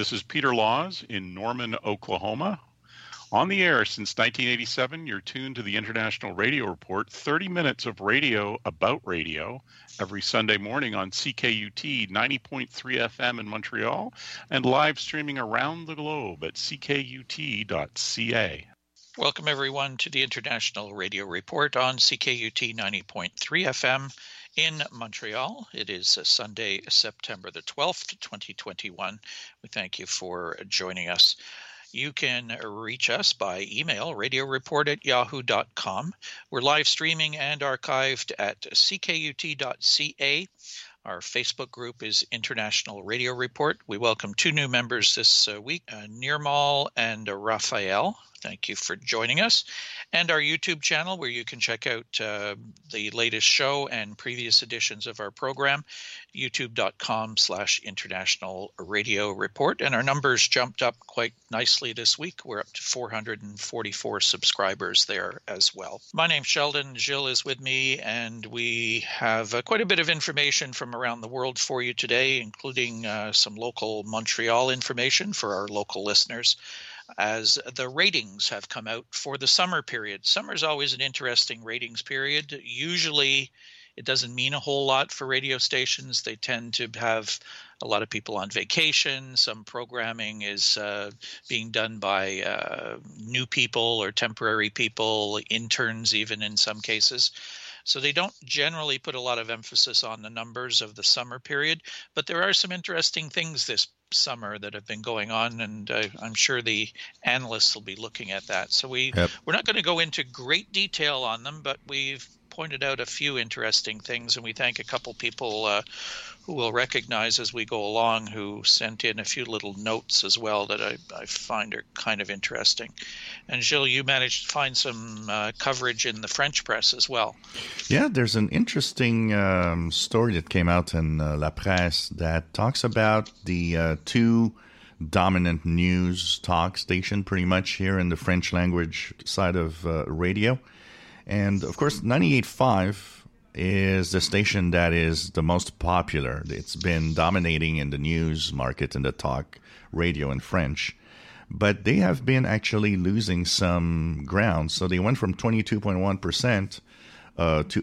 This is Peter Laws in Norman, Oklahoma. On the air since 1987, you're tuned to the International Radio Report, 30 minutes of radio about radio every Sunday morning on CKUT 90.3 FM in Montreal and live streaming around the globe at ckut.ca. Welcome, everyone, to the International Radio Report on CKUT 90.3 FM in Montreal. It is Sunday, September the 12th, 2021. We thank you for joining us. You can reach us by email, radioreport@yahoo.com. We're live streaming and archived at ckut.ca. Our Facebook group is International Radio Report. We welcome two new members this week, Nirmal and Raphael. Thank you for joining us. And our YouTube channel, where you can check out the latest show and previous editions of our program, youtube.com/International Radio Report. And our numbers jumped up quite nicely this week. We're up to 444 subscribers there as well. My name's Sheldon. Gilles is with me, and we have quite a bit of information from around the world for you today, including some local Montreal information for our local listeners, as the ratings have come out for the summer period. Summer is always an interesting ratings period. Usually it doesn't mean a whole lot for radio stations. They tend to have a lot of people on vacation. Some programming is being done by new people or temporary people, interns even in some cases. So they don't generally put a lot of emphasis on the numbers of the summer period, but there are some interesting things this summer that have been going on, and I'm sure the analysts will be looking at that. So we're not going to go into great detail on them, but we've pointed out a few interesting things, and we thank a couple people who will recognize as we go along, who sent in a few little notes as well that I find are kind of interesting. And Gilles, you managed to find some coverage in the French press as well. Yeah, there's an interesting story that came out in La Presse that talks about the two dominant news talk station pretty much here in the French language side of radio. And, of course, 98.5 is the station that is the most popular. It's been dominating in the news market and the talk radio in French. But they have been actually losing some ground. So they went from 22.1% to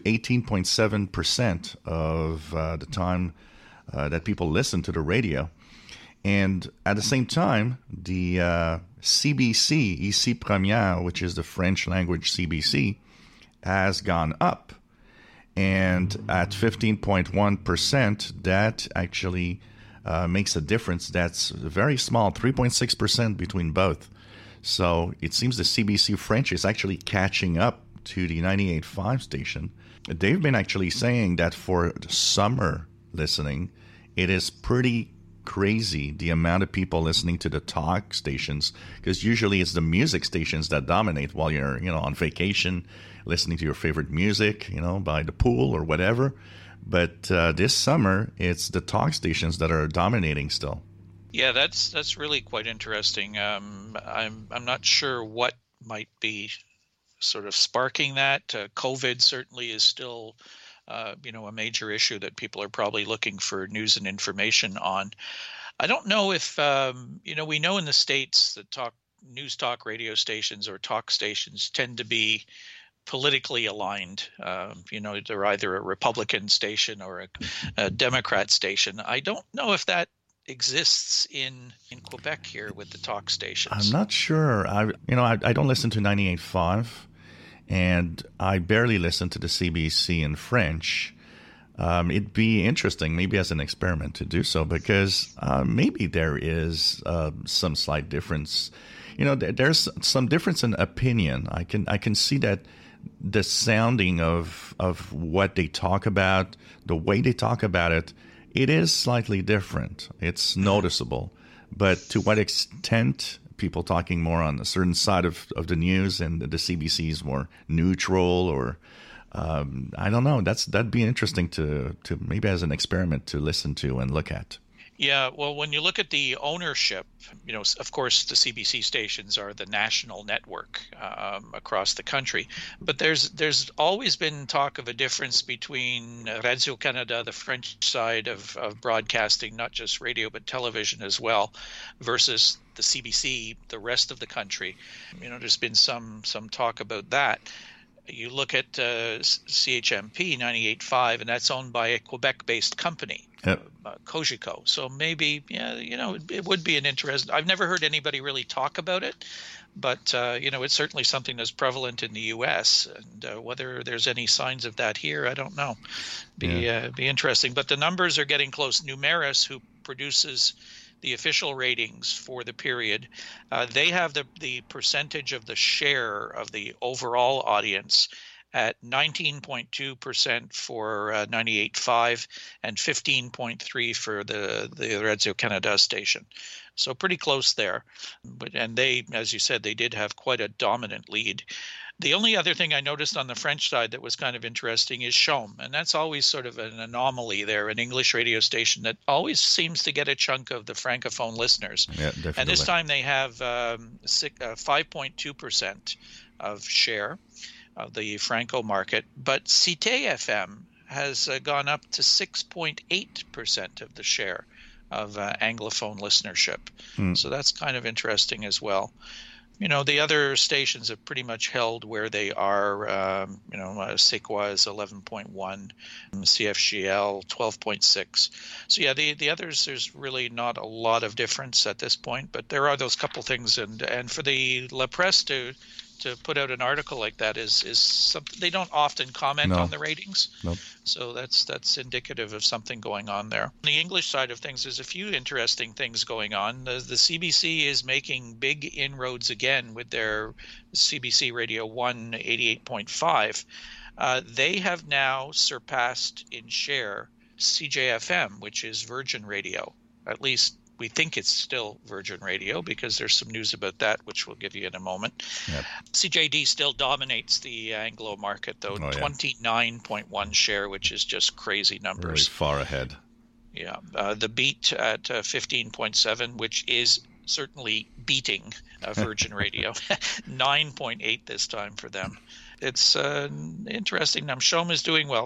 18.7% of the time that people listen to the radio. And at the same time, the CBC, Ici Première, which is the French language CBC, has gone up. And at 15.1%, that actually makes a difference. That's very small, 3.6% between both. So it seems the CBC French is actually catching up to the 98.5 station. They've been actually saying that for summer listening, it is pretty crazy the amount of people listening to the talk stations, because usually it's the music stations that dominate while you're on vacation, listening to your favorite music, by the pool or whatever. But this summer, it's the talk stations that are dominating still. Yeah, that's really quite interesting. I'm not sure what might be sort of sparking that. COVID certainly is still a major issue that people are probably looking for news and information on. I don't know if we know in the States that news talk radio stations or talk stations tend to be politically aligned. They're either a Republican station or a Democrat station. I don't know if that exists in Quebec here with the talk stations. I'm not sure. I don't listen to 98.5, and I barely listen to the CBC in French. It'd be interesting, maybe as an experiment, to do so, because maybe there is some slight difference. There's some difference in opinion. I can see that the sounding of what they talk about, the way they talk about it, it is slightly different. It's noticeable. But to what extent people talking more on a certain side of the news and the CBC is more neutral, or I don't know. That'd be interesting to maybe as an experiment to listen to and look at. Yeah, well, when you look at the ownership, of course, the CBC stations are the national network across the country. But there's always been talk of a difference between Radio-Canada, the French side of broadcasting, not just radio but television as well, versus the CBC, the rest of the country. There's been some talk about that. You look at CHMP 98.5, and that's owned by a Quebec-based company, Cogeco. So maybe, it would be an interest. I've never heard anybody really talk about it, but, it's certainly something that's prevalent in the U.S., and whether there's any signs of that here, I don't know. Be interesting. But the numbers are getting close. Numeris, who produces the official ratings for the period, they have the percentage of the share of the overall audience at 19.2% for 98.5 and 15.3 for the Radio-Canada station. So pretty close there. And they, as you said, they did have quite a dominant lead. The only other thing I noticed on the French side that was kind of interesting is CHOM, and that's always sort of an anomaly there, an English radio station that always seems to get a chunk of the Francophone listeners. Yeah, definitely. And this time they have 5.2% of share of the Franco market, but Cité FM has gone up to 6.8% of the share of Anglophone listeurship. So that's kind of interesting as well. The other stations have pretty much held where they are. CKOI is 11.1, CFGL 12.6. So yeah, the others, there's really not a lot of difference at this point, but there are those couple things. And for the La Presse to put out an article like that is something they don't often comment on the ratings. Nope. So that's indicative of something going on there. On the English side of things, there's a few interesting things going on. The CBC is making big inroads again with their CBC Radio 1 88.5. They have now surpassed in share CJFM, which is Virgin Radio. At least we think it's still Virgin Radio because there's some news about that, which we'll give you in a moment. Yep. CJD still dominates the Anglo market, though, 29.1 share, which is just crazy numbers. Really far ahead. Yeah. The Beat at 15.7, which is certainly beating Virgin Radio. 9.8 this time for them. It's interesting. CHOM is doing well,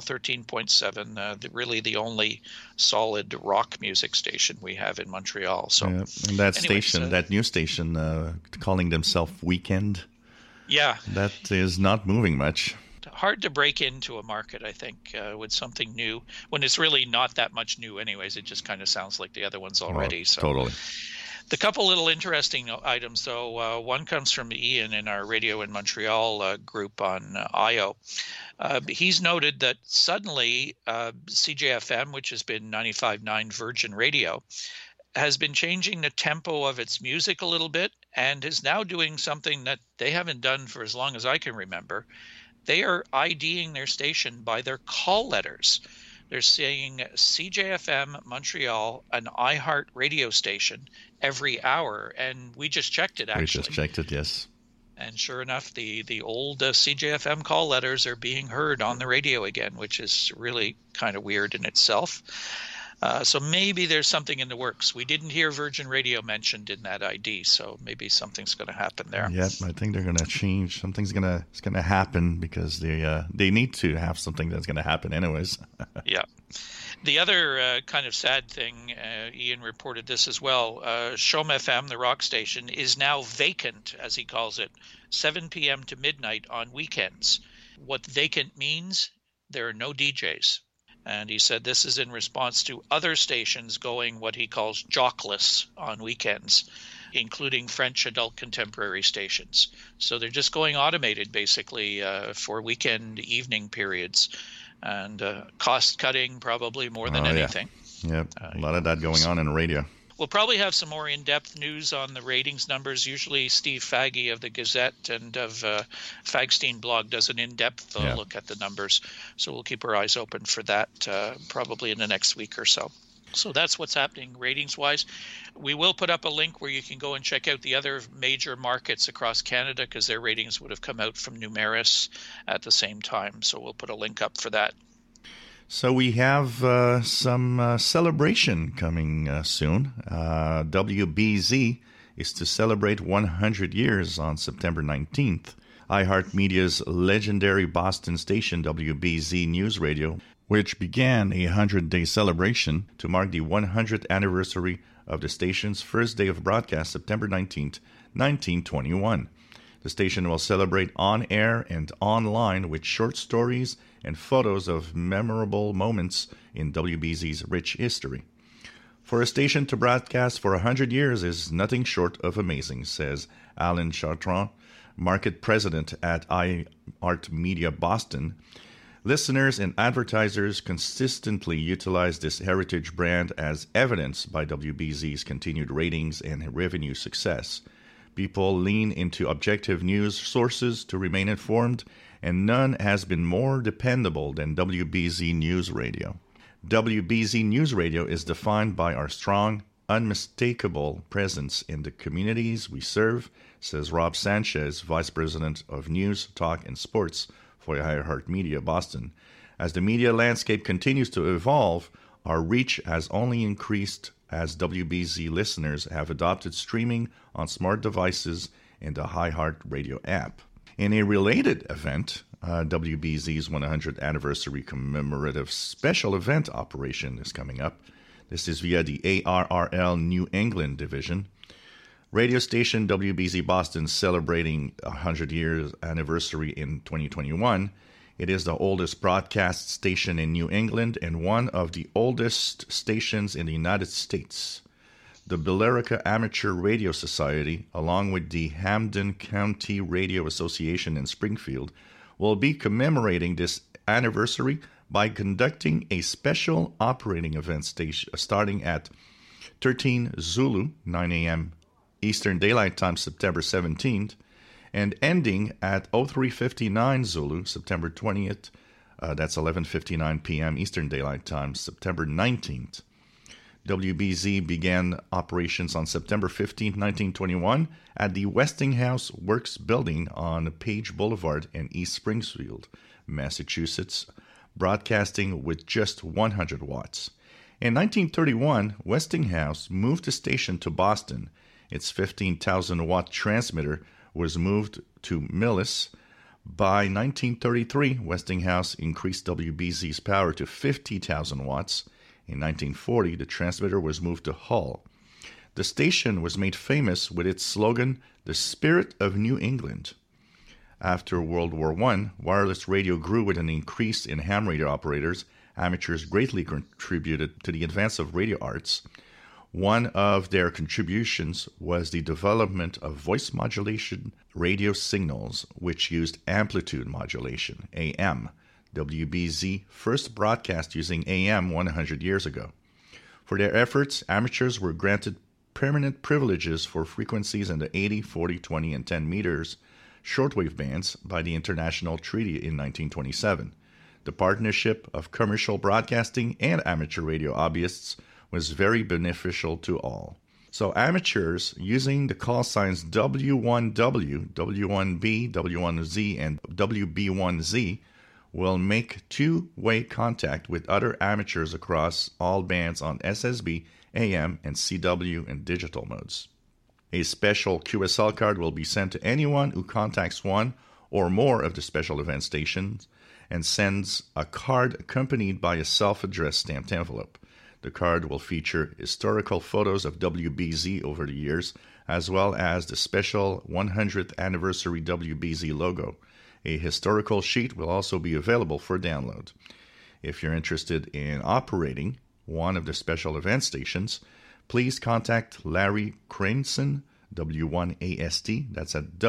13.7. Really the only solid rock music station we have in Montreal. So, and that station, that new station, calling themselves Weekend. Yeah, that is not moving much. Hard to break into a market, I think, with something new when it's really not that much new. Anyways, it just kind of sounds like the other ones already. So totally. The couple little interesting items, though, one comes from Ian in our Radio in Montreal group on IO. He's noted that suddenly CJFM, which has been 95.9 Virgin Radio, has been changing the tempo of its music a little bit and is now doing something that they haven't done for as long as I can remember. They are IDing their station by their call letters. They're saying CJFM Montreal, an iHeart radio station, every hour. And we just checked it, actually. We just checked it, yes. And sure enough, the old CJFM call letters are being heard on the radio again, which is really kind of weird in itself. So maybe there's something in the works. We didn't hear Virgin Radio mentioned in that ID, so maybe something's going to happen there. Yeah, I think they're going to change. Something's going to happen because they need to have something that's going to happen anyways. Yeah. The other kind of sad thing, Ian reported this as well, CHOM FM, the rock station, is now vacant, as he calls it, 7 p.m. to midnight on weekends. What vacant means, there are no DJs. And he said this is in response to other stations going what he calls jockless on weekends, including French adult contemporary stations. So they're just going automated, basically, for weekend evening periods. And cost cutting probably more than anything. Yeah, a lot of that going on in radio. We'll probably have some more in-depth news on the ratings numbers. Usually Steve Faggy of the Gazette and of Fagstein blog does an in-depth look at the numbers. So we'll keep our eyes open for that probably in the next week or so. So that's what's happening ratings-wise. We will put up a link where you can go and check out the other major markets across Canada because their ratings would have come out from Numeris at the same time. So we'll put a link up for that. So we have some celebration coming soon. WBZ is to celebrate 100 years on September 19th. iHeartMedia's legendary Boston station, WBZ News Radio, which began a 100-day celebration to mark the 100th anniversary of the station's first day of broadcast, September 19th, 1921. The station will celebrate on air and online with short stories and photos of memorable moments in WBZ's rich history. For a station to broadcast for 100 years is nothing short of amazing, says Alan Chartrand, market president at iHeartMedia Boston. Listeners and advertisers consistently utilize this heritage brand as evidenced by WBZ's continued ratings and revenue success. People lean into objective news sources to remain informed, and none has been more dependable than WBZ News Radio. WBZ News Radio is defined by our strong, unmistakable presence in the communities we serve, says Rob Sanchez, Vice President of News, Talk, and Sports for iHeartMedia Boston. As the media landscape continues to evolve, our reach has only increased as WBZ listeners have adopted streaming on smart devices and the iHeartRadio app. In a related event, WBZ's 100th anniversary commemorative special event operation is coming up. This is via the ARRL New England division. Radio station WBZ Boston celebrating 100 years anniversary in 2021. It is the oldest broadcast station in New England and one of the oldest stations in the United States. The Billerica Amateur Radio Society, along with the Hampden County Radio Association in Springfield, will be commemorating this anniversary by conducting a special operating event starting at 13 Zulu, 9 a.m. Eastern Daylight Time, September 17th, and ending at 03:59 Zulu, September 20th. That's 11:59 p.m. Eastern Daylight Time, September 19th. WBZ began operations on September 15, 1921, at the Westinghouse Works building on Page Boulevard in East Springfield, Massachusetts, broadcasting with just 100 watts. In 1931, Westinghouse moved the station to Boston. Its 15,000-watt transmitter was moved to Millis. By 1933, Westinghouse increased WBZ's power to 50,000 watts. In 1940, the transmitter was moved to Hull. The station was made famous with its slogan, "The Spirit of New England." After World War I, wireless radio grew with an increase in ham radio operators. Amateurs greatly contributed to the advance of radio arts. One of their contributions was the development of voice modulation radio signals, which used amplitude modulation, AM. WBZ first broadcast using AM 100 years ago. For their efforts, amateurs were granted permanent privileges for frequencies in the 80, 40, 20, and 10 meters shortwave bands by the International Treaty in 1927. The partnership of commercial broadcasting and amateur radio hobbyists was very beneficial to all. So amateurs using the call signs W1W, W1B, W1Z, and WB1Z will make two-way contact with other amateurs across all bands on SSB, AM, and CW and digital modes. A special QSL card will be sent to anyone who contacts one or more of the special event stations and sends a card accompanied by a self-addressed stamped envelope. The card will feature historical photos of WBZ over the years, as well as the special 100th anniversary WBZ logo. A historical sheet will also be available for download. If you're interested in operating one of the special event stations, please contact Larry Craneson, W1AST, that's at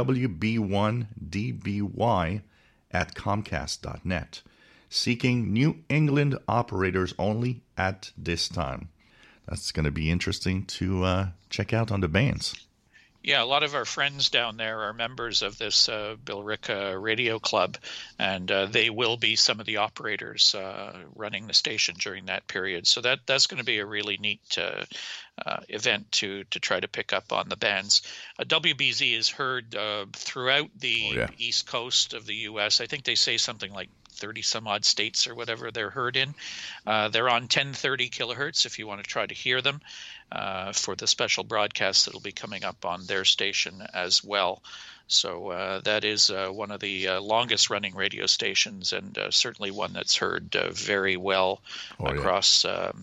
WB1DBY at Comcast.net. Seeking New England operators only at this time. That's going to be interesting to check out on the bands. Yeah, a lot of our friends down there are members of this Billerica Radio Club, and they will be some of the operators running the station during that period. So that's going to be a really neat event to try to pick up on the bands. WBZ is heard throughout the East Coast of the U.S. I think they say something like 30 some odd states or whatever they're heard in. They're on 1030 kilohertz if you want to try to hear them for the special broadcast that'll be coming up on their station as well. So that is one of the longest running radio stations, and certainly one that's heard very well across,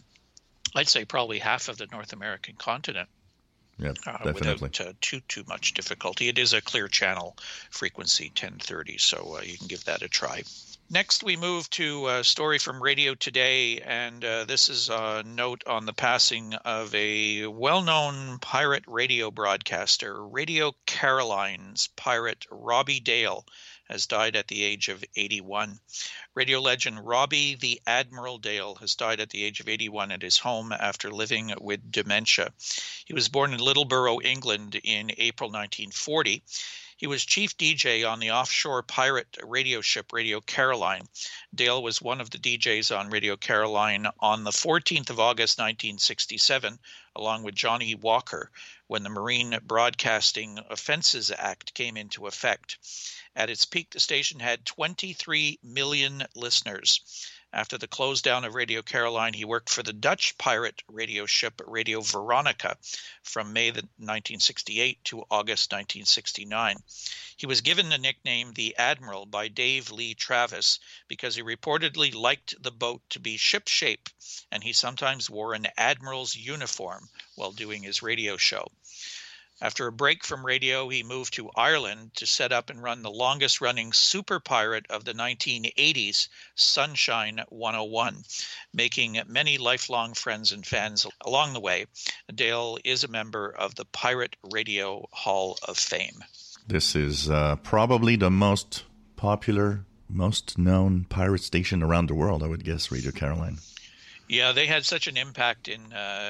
I'd say, probably half of the North American continent. Yeah, definitely. Without too much difficulty. It is a clear channel frequency, 1030, so you can give that a try. Next, we move to a story from Radio Today, and this is a note on the passing of a well-known pirate radio broadcaster. Radio Caroline's pirate Robbie Dale has died at the age of 81. Radio legend Robbie the Admiral Dale has died at the age of 81 at his home after living with dementia. He was born in Littleborough, England in April 1940. He was chief DJ on the offshore pirate radio ship Radio Caroline. Dale was one of the DJs on Radio Caroline on the 14th of August 1967, along with Johnny Walker, when the Marine Broadcasting Offences Act came into effect. At its peak, the station had 23 million listeners. After the close down of Radio Caroline, he worked for the Dutch pirate radio ship Radio Veronica from May 1968 to August 1969. He was given the nickname the Admiral by Dave Lee Travis because he reportedly liked the boat to be ship-shape, and he sometimes wore an admiral's uniform while doing his radio show. After a break from radio, he moved to Ireland to set up and run the longest-running super pirate of the 1980s, Sunshine 101, making many lifelong friends and fans along the way. Dale is a member of the Pirate Radio Hall of Fame. This is probably the most popular, most known pirate station around the world, I would guess, Radio Caroline. Yeah, they had such an impact in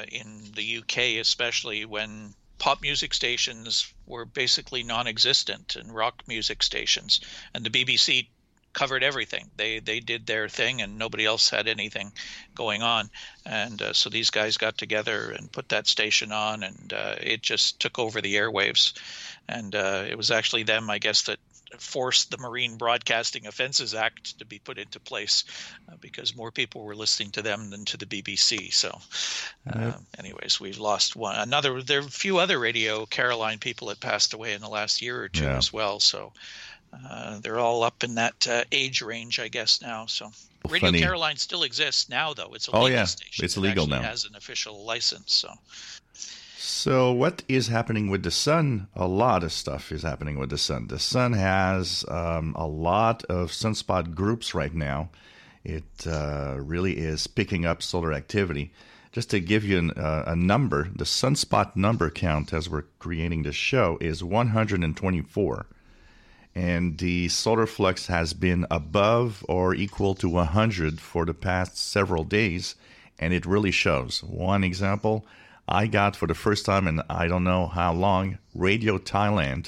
the UK, especially when pop music stations were basically non-existent, and rock music stations, and the BBC covered everything. They did their thing, and nobody else had anything going on, and so these guys got together and put that station on, and it just took over the airwaves. And it was actually them, I guess, that forced the Marine Broadcasting Offences Act to be put into place because more people were listening to them than to the BBC. So anyways, we've lost one. There are a few other Radio Caroline people that passed away in the last year or two as well. So they're all up in that age range, I guess, now. So Radio Caroline still exists now, though. It's a legal station. It's legal now. It has an official license. So what is happening with the Sun? A lot of stuff is happening with the Sun. The Sun has a lot of sunspot groups right now. It really is picking up solar activity. Just to give you a number, the sunspot number count as we're creating this show is 124. And the solar flux has been above or equal to 100 for the past several days, and it really shows. One example, I got for the first time in I don't know how long, Radio Thailand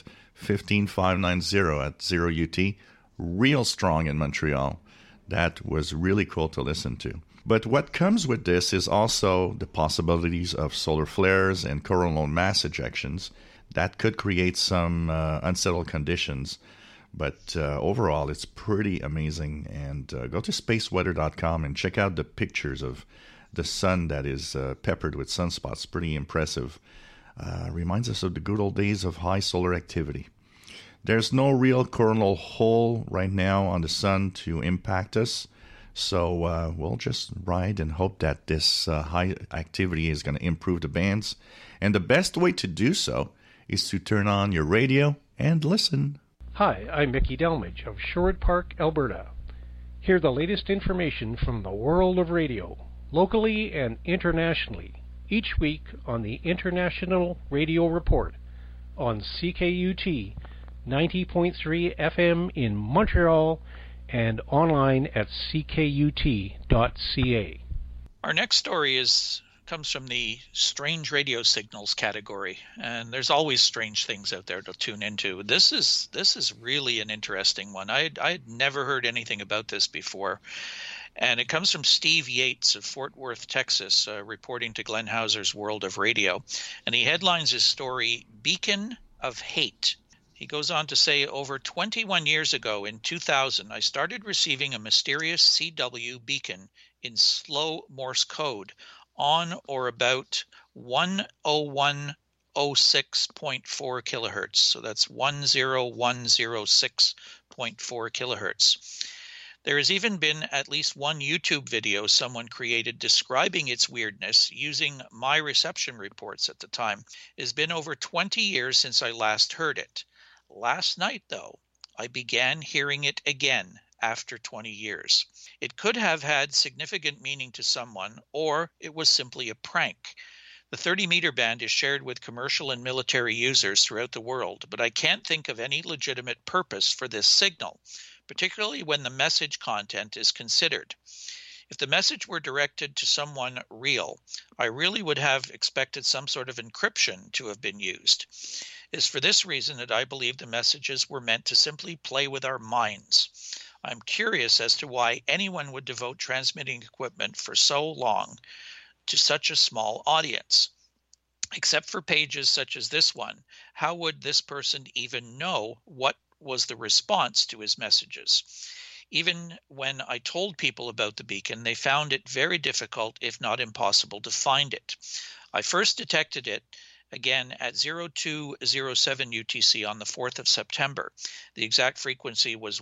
15590 at 0 UT, real strong in Montreal. That was really cool to listen to. But what comes with this is also the possibilities of solar flares and coronal mass ejections that could create some unsettled conditions. But overall, it's pretty amazing. And go to spaceweather.com and check out the pictures of the sun that is peppered with sunspots. Pretty impressive. Reminds us of the good old days of high solar activity. There's no real coronal hole right now on the sun to impact us. So we'll just ride and hope that this high activity is going to improve the bands. And the best way to do so is to turn on your radio and listen. Hi, I'm Mickey Delmage of Sherwood Park, Alberta. Hear the latest information from the world of radio, locally and internationally, each week on the International Radio Report on CKUT 90.3 FM in Montreal and online at ckut.ca. Our next story comes from the strange radio signals category, and there's always strange things out there to tune into. This is really an interesting one. I'd never heard anything about this before. And it comes from Steve Yates of Fort Worth, Texas, reporting to Glenn Hauser's World of Radio. And he headlines his story, Beacon of Hate. He goes on to say, over 21 years ago in 2000, I started receiving a mysterious CW beacon in slow Morse code on or about 10106.4 kilohertz. So that's 10106.4 kilohertz. There has even been at least one YouTube video someone created describing its weirdness using my reception reports at the time. It has been over 20 years since I last heard it. Last night, though, I began hearing it again after 20 years. It could have had significant meaning to someone, or it was simply a prank. The 30-meter band is shared with commercial and military users throughout the world, but I can't think of any legitimate purpose for this signal, particularly when the message content is considered. If the message were directed to someone real, I really would have expected some sort of encryption to have been used. It is for this reason that I believe the messages were meant to simply play with our minds. I'm curious as to why anyone would devote transmitting equipment for so long to such a small audience. Except for pages such as this one, how would this person even know what was the response to his messages? Even when I told people about the beacon, they found it very difficult, if not impossible, to find it. I first detected it again at 0207 UTC on the 4th of September. The exact frequency was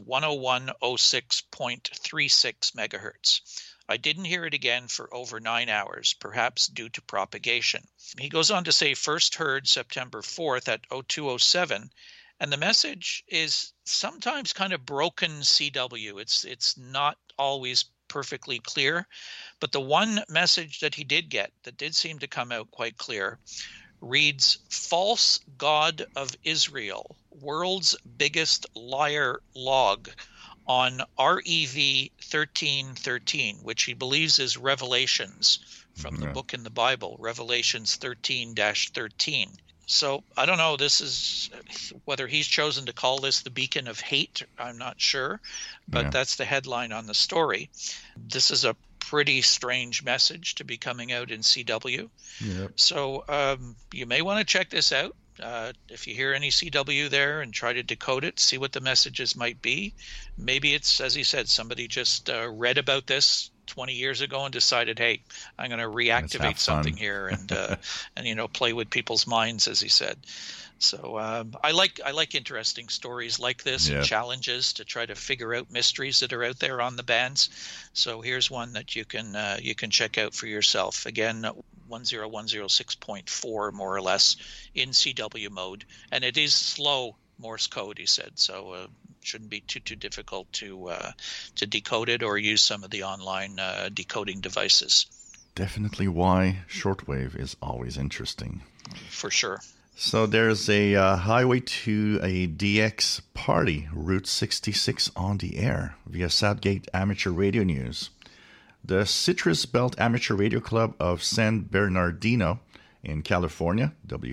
10106.36 megahertz. I didn't hear it again for over 9 hours, perhaps due to propagation. He goes on to say first heard September 4th at 0207, and the message is sometimes kind of broken CW. It's not always perfectly clear, but the one message that he did get that did seem to come out quite clear reads, false God of Israel, world's biggest liar log on REV 1313, which he believes is Revelations from the book in the Bible, Revelations 13-13. So I don't know, this is whether he's chosen to call this the beacon of hate, I'm not sure, but that's the headline on the story. This is a pretty strange message to be coming out in CW. Yep. So you may want to check this out. If you hear any CW there and try to decode it, see what the messages might be. Maybe it's, as he said, somebody just read about this 20 years ago and decided, hey, I'm going to reactivate something here and play with people's minds, as he said. So I like interesting stories like this and challenges to try to figure out mysteries that are out there on the bands. So here's one that you can check out for yourself. Again, 10106.4 more or less in CW mode, and it is slow Morse code, he said. So shouldn't be too difficult to decode it or use some of the online decoding devices. Definitely why shortwave is always interesting. For sure. So there's a highway to a DX party, Route 66 on the air via Southgate Amateur Radio News. The Citrus Belt Amateur Radio Club of San Bernardino in California,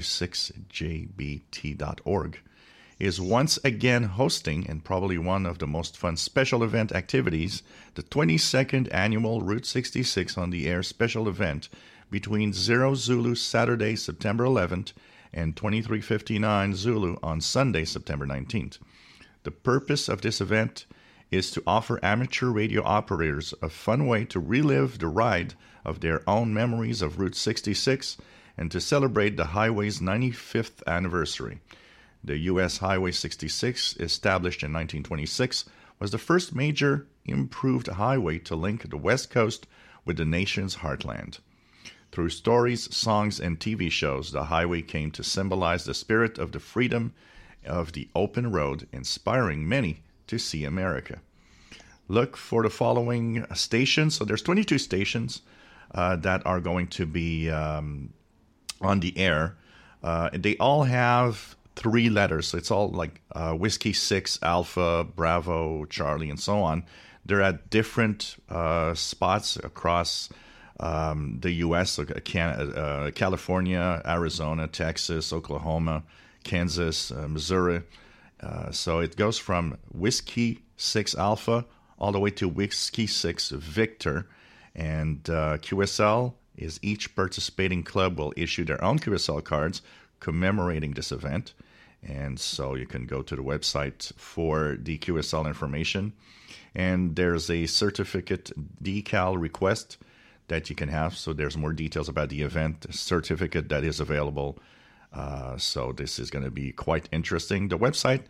W6JBT.org, is once again hosting, and probably one of the most fun special event activities, the 22nd annual Route 66 on the air special event between 0 Zulu Saturday, September 11th, and 23:59 Zulu on Sunday, September 19th. The purpose of this event is to offer amateur radio operators a fun way to relive the ride of their own memories of Route 66 and to celebrate the highway's 95th anniversary. The U.S. Highway 66, established in 1926, was the first major improved highway to link the West Coast with the nation's heartland. Through stories, songs, and TV shows, the highway came to symbolize the spirit of the freedom of the open road, inspiring many to see America. Look for the following stations. So there's 22 stations that are going to be on the air. They all have 3 letters. So it's all like Whiskey 6, Alpha, Bravo, Charlie, and so on. They're at different spots across the U.S., so California, Arizona, Texas, Oklahoma, Kansas, Missouri. So it goes from Whiskey 6 Alpha all the way to Whiskey 6 Victor. And QSL is each participating club will issue their own QSL cards commemorating this event. And so you can go to the website for the QSL information. And there's a certificate decal request that you can have. So there's more details about the event certificate that is available. So this is going to be quite interesting. The website,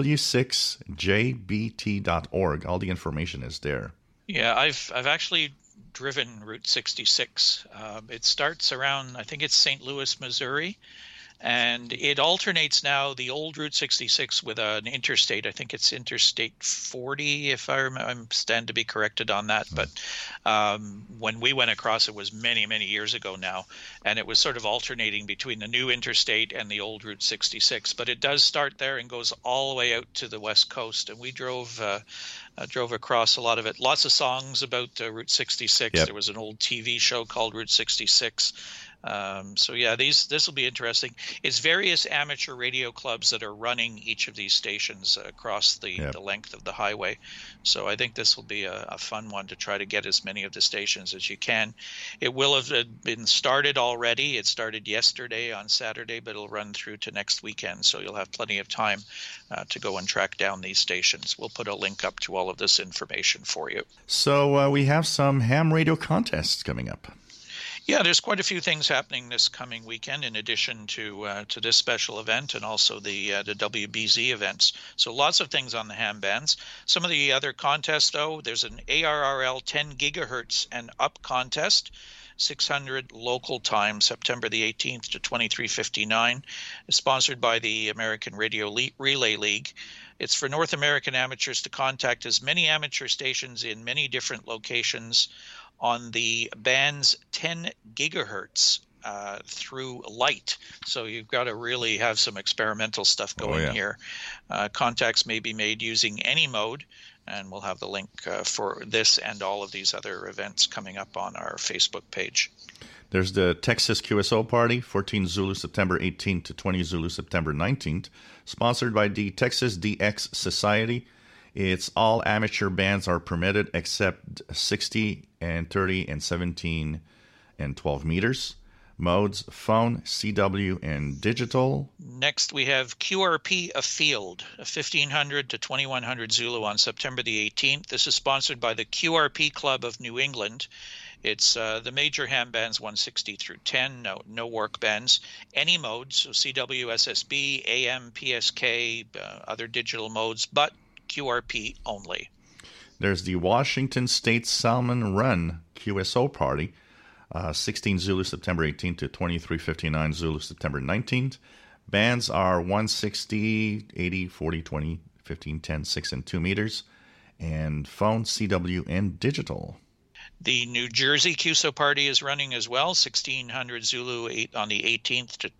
w6jbt.org. All the information is there. Yeah, I've actually driven Route 66. It starts around, I think it's St. Louis, Missouri. And it alternates now the old Route 66 with an interstate. I think it's Interstate 40, if I remember. I stand to be corrected on that. But when we went across, it was many, many years ago now. And it was sort of alternating between the new interstate and the old Route 66. But it does start there and goes all the way out to the West Coast. And we drove across a lot of it. Lots of songs about Route 66. Yep. There was an old TV show called Route 66. So yeah, this will be interesting. It's various amateur radio clubs that are running each of these stations across the length of the highway. So I think this will be a fun one to try to get as many of the stations as you can. It will have been started already. It started yesterday on Saturday, but it'll run through to next weekend. So you'll have plenty of time to go and track down these stations. We'll put a link up to all of this information for you. So we have some ham radio contests coming up. Yeah, there's quite a few things happening this coming weekend in addition to this special event and also the WBZ events. So lots of things on the ham bands. Some of the other contests, though, there's an ARRL 10 gigahertz and up contest, 600 local time, September the 18th to 23:59, sponsored by the American Radio Relay League. It's for North American amateurs to contact as many amateur stations in many different locations on the band's 10 gigahertz through light. So you've got to really have some experimental stuff going here. Contacts may be made using any mode, and we'll have the link for this and all of these other events coming up on our Facebook page. There's the Texas QSO Party, 14 Zulu September 18th to 20 Zulu September 19th, sponsored by the Texas DX Society. It's all amateur bands are permitted except 60 and 30 and 17 and 12 meters. Modes, phone, CW, and digital. Next, we have QRP Afield, 1500 to 2100 Zulu on September the 18th. This is sponsored by the QRP Club of New England. It's the major ham bands 160 through 10, no work bands, any modes, so CW, SSB, AM, PSK, other digital modes, but QRP only. There's the Washington State Salmon Run QSO Party, 16 Zulu September 18th to 23:59 Zulu September 19th. Bands are 160, 80, 40, 20, 15, 10, 6, and 2 meters. And phone, CW, and digital. The New Jersey QSO Party is running as well, 1600 Zulu on the 18th to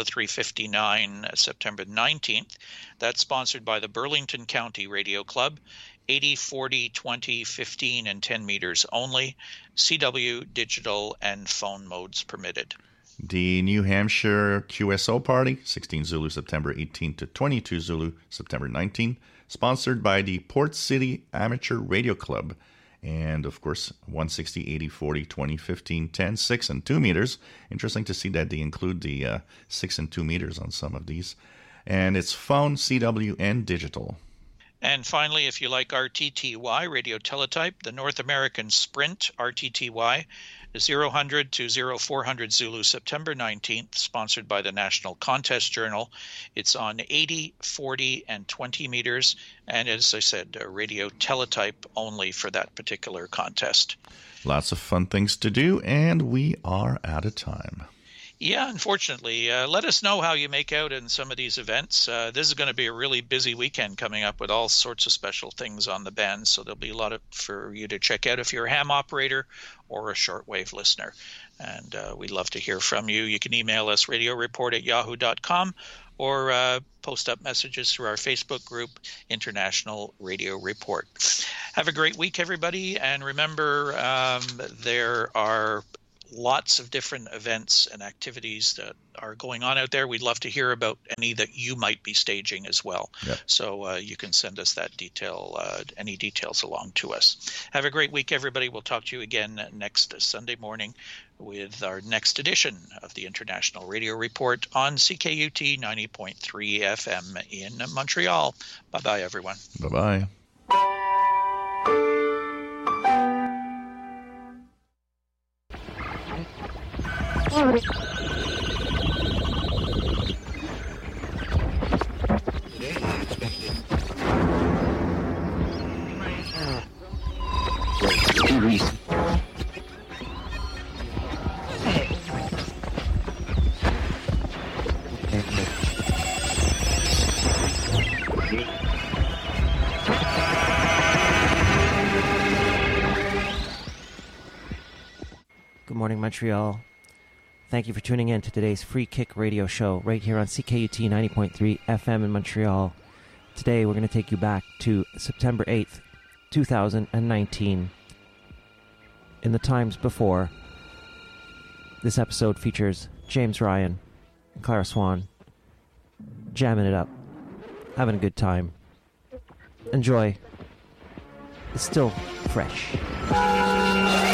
03:59 September 19th. That's sponsored by the Burlington County Radio Club, 80, 40, 20, 15, and 10 meters only. CW, digital, and phone modes permitted. The New Hampshire QSO Party, 16 Zulu September 18th to 22 Zulu September 19th, sponsored by the Port City Amateur Radio Club. And, of course, 160, 80, 40, 20, 15, 10, 6, and 2 meters. Interesting to see that they include the 6 and 2 meters on some of these. And it's phone, CW, and digital. And finally, if you like RTTY, radio teletype, the North American Sprint RTTY, 0100 to 0400 Zulu, September 19th, sponsored by the National Contest Journal. It's on 80, 40, and 20 meters, and as I said, radio teletype only for that particular contest. Lots of fun things to do, and we are out of time. Yeah, unfortunately. Let us know how you make out in some of these events. This is going to be a really busy weekend coming up with all sorts of special things on the band, so there'll be a lot for you to check out if you're a ham operator or a shortwave listener. And we'd love to hear from you. You can email us radioreport@yahoo.com or post up messages through our Facebook group, International Radio Report. Have a great week, everybody. And remember, there are lots of different events and activities that are going on out there. We'd love to hear about any that you might be staging as well. Yep. So you can send us that any details along to us. Have a great week, everybody. We'll talk to you again next Sunday morning with our next edition of the International Radio Report on CKUT 90.3 FM in Montreal. Bye-bye, everyone. Bye-bye. Good morning, Montreal. Thank you for tuning in to today's Free Kick radio show right here on CKUT 90.3 FM in Montreal. Today we're going to take you back to September 8th, 2019. In the times before, this episode features James Ryan and Clara Swan jamming it up, having a good time. Enjoy. It's still fresh.